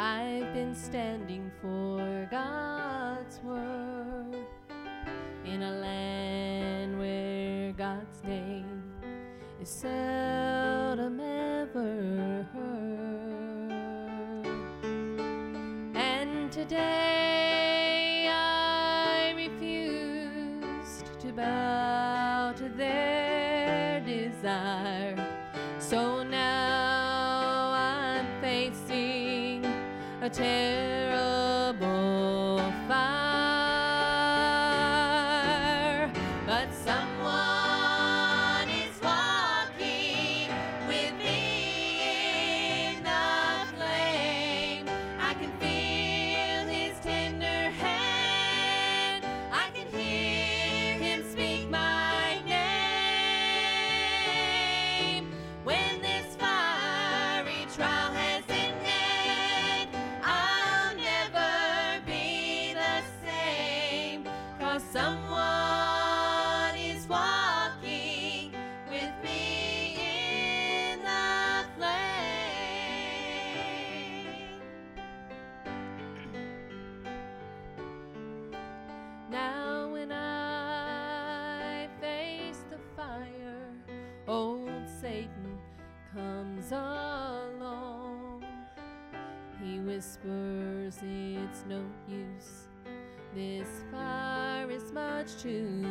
I've been standing for God's word in a land where God's name is seldom ever heard. And today I refused to bow to their desire. So now I'm facing a terrible fire, but someone is walking with me in the flame. I can feel his tender hand. I can hear him speak my name. When this fiery trial has ended, I'll never be the same, 'cause someone is walking with me in the flame. Now when I face the fire, old Satan comes along. He whispers it's no use, this fire is much too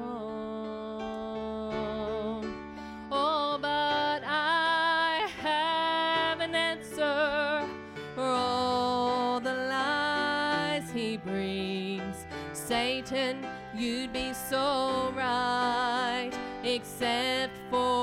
strong. Oh, but I have an answer for all the lies he brings. Satan, you'd be so right, except for